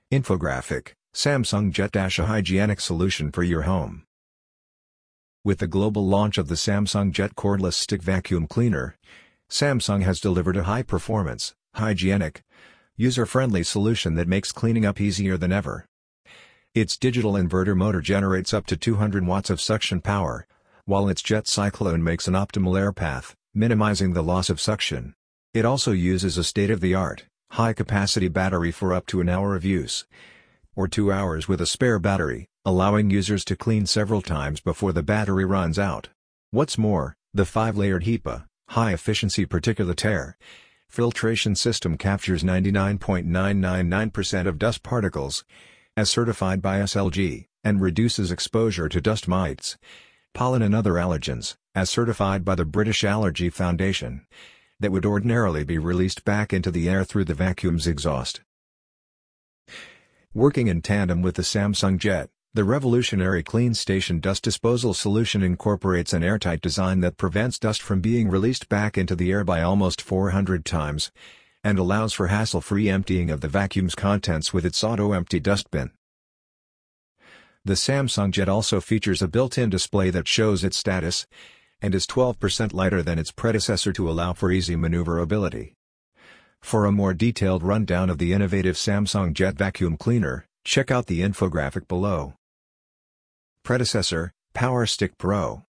Infographic: Samsung Jet Dash, a hygienic solution for your home. With the global launch of the Samsung Jet cordless stick vacuum cleaner, Samsung has delivered a high-performance, hygienic, user-friendly solution that makes cleaning up easier than ever. Its digital inverter motor generates up to 200 watts of suction power, while its jet cyclone makes an optimal air path, minimizing the loss of suction. It also uses a state-of-the-art, high-capacity battery for up to an hour of use, or 2 hours with a spare battery, allowing users to clean several times before the battery runs out. What's more, the 5-layered HEPA, high-efficiency particulate air filtration system captures 99.999% of dust particles, as certified by SLG, and reduces exposure to dust mites, pollen and other allergens, as certified by the British Allergy Foundation, that would ordinarily be released back into the air through the vacuum's exhaust. Working in tandem with the Samsung Jet, the revolutionary Clean Station dust disposal solution incorporates an airtight design that prevents dust from being released back into the air by almost 400 times, and allows for hassle-free emptying of the vacuum's contents with its auto-empty dustbin. The Samsung Jet also features a built-in display that shows its status, and is 12% lighter than its predecessor to allow for easy maneuverability. For a more detailed rundown of the innovative Samsung Jet vacuum cleaner, check out the infographic below. Predecessor, Power Stick Pro.